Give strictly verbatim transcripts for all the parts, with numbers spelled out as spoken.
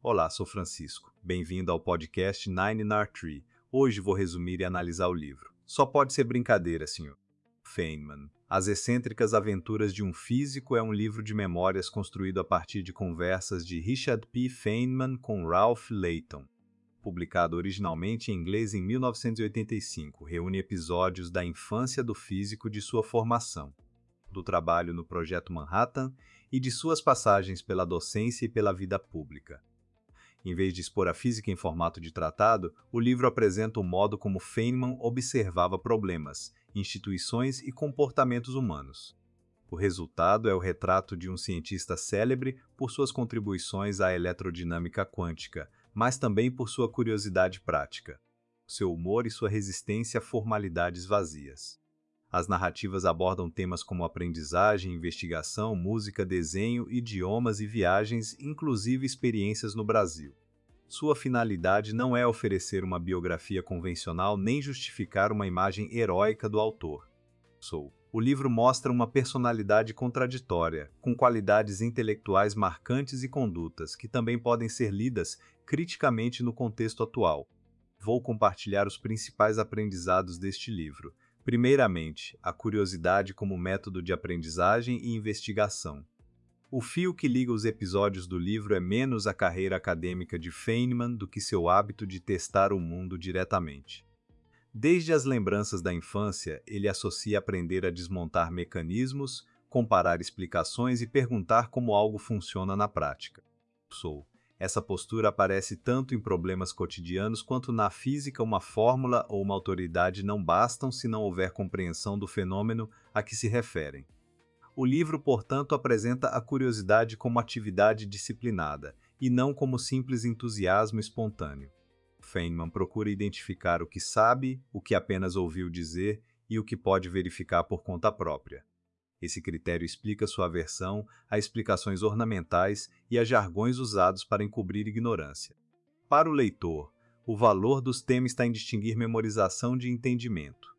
Olá, sou Francisco. Bem-vindo ao podcast Nine in Our Tree. Hoje vou resumir e analisar o livro. Só pode ser brincadeira, senhor. Feynman. As Excêntricas Aventuras de um Físico é um livro de memórias construído a partir de conversas de Richard P. Feynman com Ralph Layton. Publicado originalmente em inglês em mil novecentos e oitenta e cinco, reúne episódios da infância do físico de sua formação, do trabalho no Projeto Manhattan e de suas passagens pela docência e pela vida pública. Em vez de expor a física em formato de tratado, o livro apresenta o modo como Feynman observava problemas, instituições e comportamentos humanos. O resultado é o retrato de um cientista célebre por suas contribuições à eletrodinâmica quântica, mas também por sua curiosidade prática, seu humor e sua resistência a formalidades vazias. As narrativas abordam temas como aprendizagem, investigação, música, desenho, idiomas e viagens, inclusive experiências no Brasil. Sua finalidade não é oferecer uma biografia convencional nem justificar uma imagem heróica do autor. Sou. O livro mostra uma personalidade contraditória, com qualidades intelectuais marcantes e condutas que também podem ser lidas criticamente no contexto atual. Vou compartilhar os principais aprendizados deste livro. Primeiramente, a curiosidade como método de aprendizagem e investigação. O fio que liga os episódios do livro é menos a carreira acadêmica de Feynman do que seu hábito de testar o mundo diretamente. Desde as lembranças da infância, ele associa aprender a desmontar mecanismos, comparar explicações e perguntar como algo funciona na prática. Sou. Essa postura aparece tanto em problemas cotidianos quanto na física. Uma fórmula ou uma autoridade não bastam se não houver compreensão do fenômeno a que se referem. O livro, portanto, apresenta a curiosidade como atividade disciplinada, e não como simples entusiasmo espontâneo. Feynman procura identificar o que sabe, o que apenas ouviu dizer e o que pode verificar por conta própria. Esse critério explica sua aversão a explicações ornamentais e a jargões usados para encobrir ignorância. Para o leitor, o valor dos temas está em distinguir memorização de entendimento.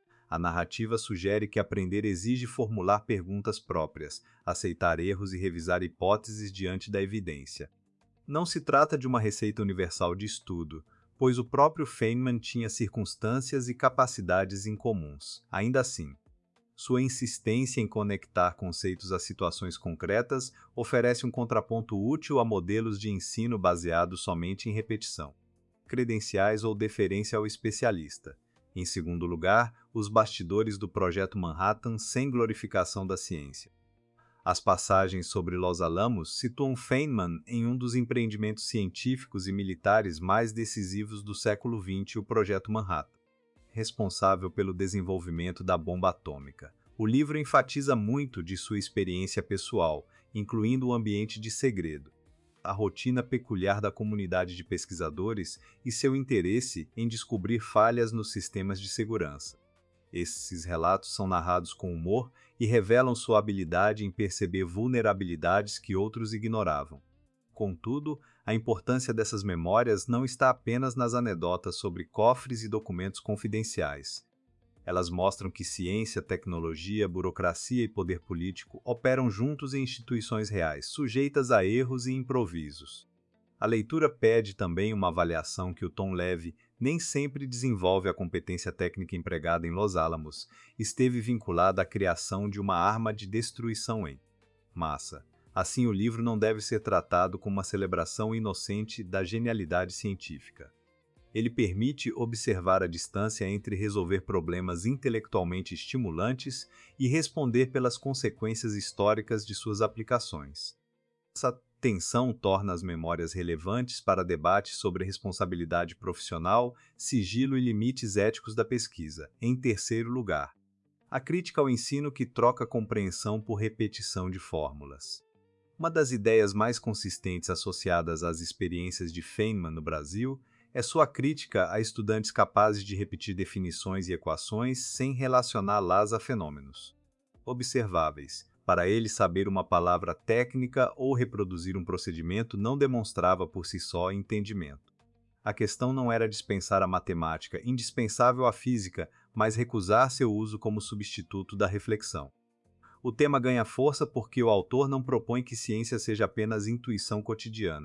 A narrativa sugere que aprender exige formular perguntas próprias, aceitar erros e revisar hipóteses diante da evidência. Não se trata de uma receita universal de estudo, pois o próprio Feynman tinha circunstâncias e capacidades incomuns. Ainda assim, sua insistência em conectar conceitos a situações concretas oferece um contraponto útil a modelos de ensino baseados somente em repetição, credenciais ou deferência ao especialista. Em segundo lugar, os bastidores do Projeto Manhattan sem glorificação da ciência. As passagens sobre Los Alamos situam Feynman em um dos empreendimentos científicos e militares mais decisivos do século vinte, o Projeto Manhattan, responsável pelo desenvolvimento da bomba atômica. O livro enfatiza muito de sua experiência pessoal, incluindo o ambiente de segredo, a rotina peculiar da comunidade de pesquisadores e seu interesse em descobrir falhas nos sistemas de segurança. Esses relatos são narrados com humor e revelam sua habilidade em perceber vulnerabilidades que outros ignoravam. Contudo, a importância dessas memórias não está apenas nas anedotas sobre cofres e documentos confidenciais. Elas mostram que ciência, tecnologia, burocracia e poder político operam juntos em instituições reais, sujeitas a erros e improvisos. A leitura pede também uma avaliação que o tom leve nem sempre desenvolve a competência técnica empregada em Los Alamos, esteve vinculada à criação de uma arma de destruição em massa. Assim, o livro não deve ser tratado como uma celebração inocente da genialidade científica. Ele permite observar a distância entre resolver problemas intelectualmente estimulantes e responder pelas consequências históricas de suas aplicações. Essa tensão torna as memórias relevantes para debates sobre responsabilidade profissional, sigilo e limites éticos da pesquisa. Em terceiro lugar, a crítica ao ensino que troca compreensão por repetição de fórmulas. Uma das ideias mais consistentes associadas às experiências de Feynman no Brasil é sua crítica a estudantes capazes de repetir definições e equações sem relacioná-las a fenômenos observáveis. Para ele, saber uma palavra técnica ou reproduzir um procedimento não demonstrava por si só entendimento. A questão não era dispensar a matemática, indispensável à física, mas recusar seu uso como substituto da reflexão. O tema ganha força porque o autor não propõe que ciência seja apenas intuição cotidiana.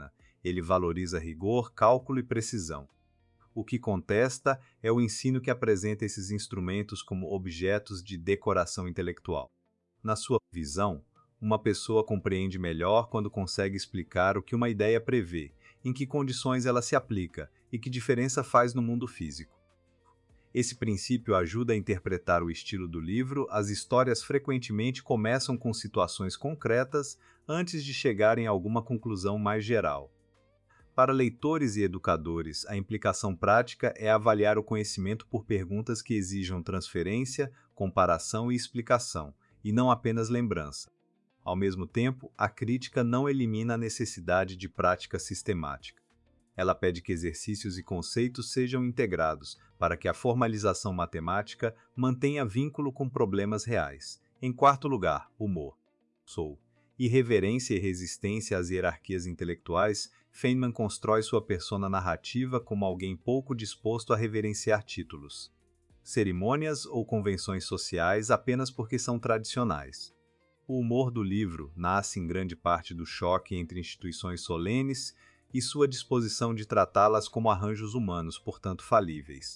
Ele valoriza rigor, cálculo e precisão. O que contesta é o ensino que apresenta esses instrumentos como objetos de decoração intelectual. Na sua visão, uma pessoa compreende melhor quando consegue explicar o que uma ideia prevê, em que condições ela se aplica e que diferença faz no mundo físico. Esse princípio ajuda a interpretar o estilo do livro. As histórias frequentemente começam com situações concretas antes de chegarem a alguma conclusão mais geral. Para leitores e educadores, a implicação prática é avaliar o conhecimento por perguntas que exijam transferência, comparação e explicação, e não apenas lembrança. Ao mesmo tempo, a crítica não elimina a necessidade de prática sistemática. Ela pede que exercícios e conceitos sejam integrados para que a formalização matemática mantenha vínculo com problemas reais. Em quarto lugar, humor. Sou. Irreverência e resistência às hierarquias intelectuais, Feynman constrói sua persona narrativa como alguém pouco disposto a reverenciar títulos, cerimônias ou convenções sociais apenas porque são tradicionais. O humor do livro nasce em grande parte do choque entre instituições solenes e sua disposição de tratá-las como arranjos humanos, portanto falíveis.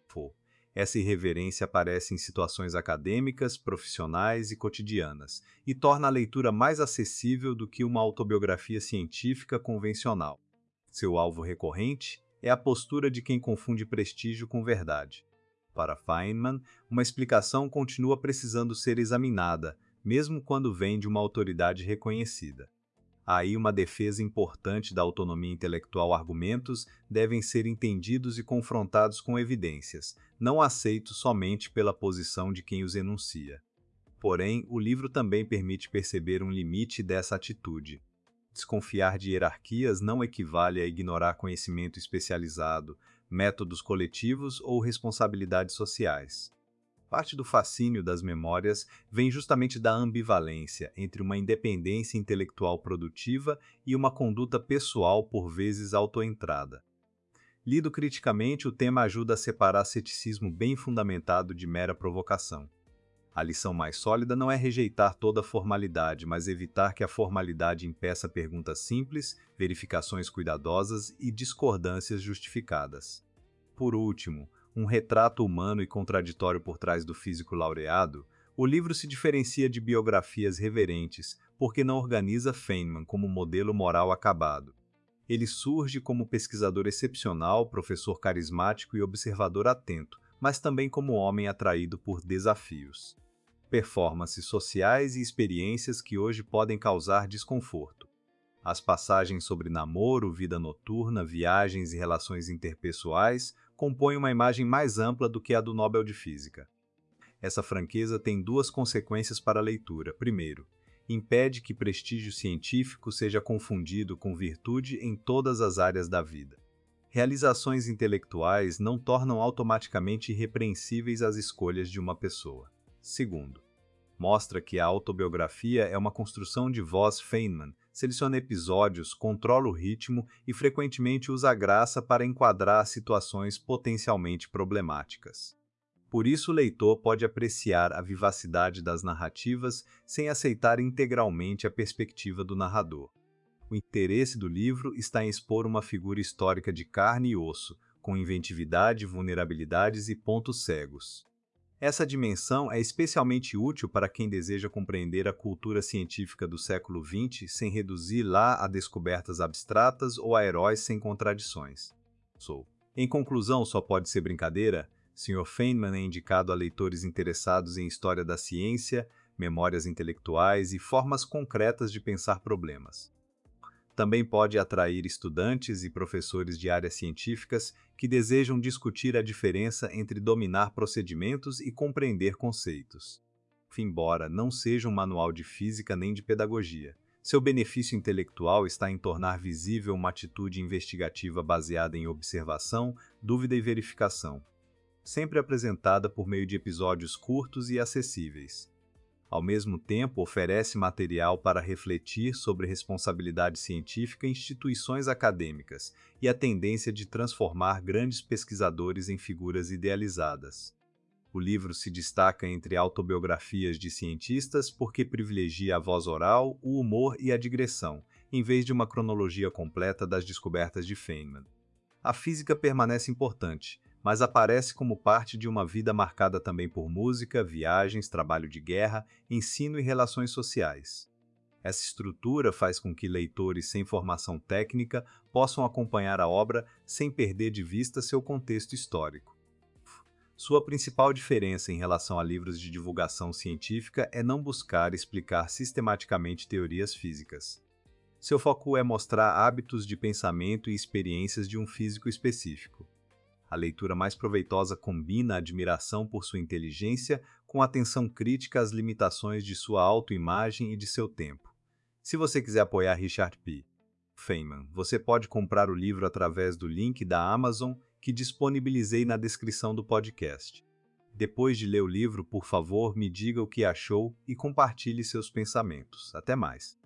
Essa irreverência aparece em situações acadêmicas, profissionais e cotidianas, e torna a leitura mais acessível do que uma autobiografia científica convencional. Seu alvo recorrente é a postura de quem confunde prestígio com verdade. Para Feynman, uma explicação continua precisando ser examinada, mesmo quando vem de uma autoridade reconhecida. Há aí uma defesa importante da autonomia intelectual. Argumentos devem ser entendidos e confrontados com evidências, não aceitos somente pela posição de quem os enuncia. Porém, o livro também permite perceber um limite dessa atitude. Desconfiar de hierarquias não equivale a ignorar conhecimento especializado, métodos coletivos ou responsabilidades sociais. Parte do fascínio das memórias vem justamente da ambivalência entre uma independência intelectual produtiva e uma conduta pessoal por vezes autoentrada. Lido criticamente, o tema ajuda a separar ceticismo bem fundamentado de mera provocação. A lição mais sólida não é rejeitar toda a formalidade, mas evitar que a formalidade impeça perguntas simples, verificações cuidadosas e discordâncias justificadas. Por último, um retrato humano e contraditório por trás do físico laureado, o livro se diferencia de biografias reverentes porque não organiza Feynman como modelo moral acabado. Ele surge como pesquisador excepcional, professor carismático e observador atento, mas também como homem atraído por desafios, performances sociais e experiências que hoje podem causar desconforto. As passagens sobre namoro, vida noturna, viagens e relações interpessoais compõem uma imagem mais ampla do que a do Nobel de Física. Essa franqueza tem duas consequências para a leitura. Primeiro, impede que prestígio científico seja confundido com virtude em todas as áreas da vida. Realizações intelectuais não tornam automaticamente irrepreensíveis as escolhas de uma pessoa. Segundo, mostra que a autobiografia é uma construção de voz. Feynman seleciona episódios, controla o ritmo e frequentemente usa a graça para enquadrar situações potencialmente problemáticas. Por isso o leitor pode apreciar a vivacidade das narrativas sem aceitar integralmente a perspectiva do narrador. O interesse do livro está em expor uma figura histórica de carne e osso, com inventividade, vulnerabilidades e pontos cegos. Essa dimensão é especialmente útil para quem deseja compreender a cultura científica do século vinte sem reduzir-la a descobertas abstratas ou a heróis sem contradições. Sou. Em conclusão, só pode ser brincadeira, senhor Feynman é indicado a leitores interessados em história da ciência, memórias intelectuais e formas concretas de pensar problemas. Também pode atrair estudantes e professores de áreas científicas que desejam discutir a diferença entre dominar procedimentos e compreender conceitos. Embora não seja um manual de física nem de pedagogia, seu benefício intelectual está em tornar visível uma atitude investigativa baseada em observação, dúvida e verificação, sempre apresentada por meio de episódios curtos e acessíveis. Ao mesmo tempo, oferece material para refletir sobre responsabilidade científica em instituições acadêmicas e a tendência de transformar grandes pesquisadores em figuras idealizadas. O livro se destaca entre autobiografias de cientistas porque privilegia a voz oral, o humor e a digressão, em vez de uma cronologia completa das descobertas de Feynman. A física permanece importante, mas aparece como parte de uma vida marcada também por música, viagens, trabalho de guerra, ensino e relações sociais. Essa estrutura faz com que leitores sem formação técnica possam acompanhar a obra sem perder de vista seu contexto histórico. Sua principal diferença em relação a livros de divulgação científica é não buscar explicar sistematicamente teorias físicas. Seu foco é mostrar hábitos de pensamento e experiências de um físico específico. A leitura mais proveitosa combina a admiração por sua inteligência com atenção crítica às limitações de sua autoimagem e de seu tempo. Se você quiser apoiar Richard P. Feynman, você pode comprar o livro através do link da Amazon que disponibilizei na descrição do podcast. Depois de ler o livro, por favor, me diga o que achou e compartilhe seus pensamentos. Até mais!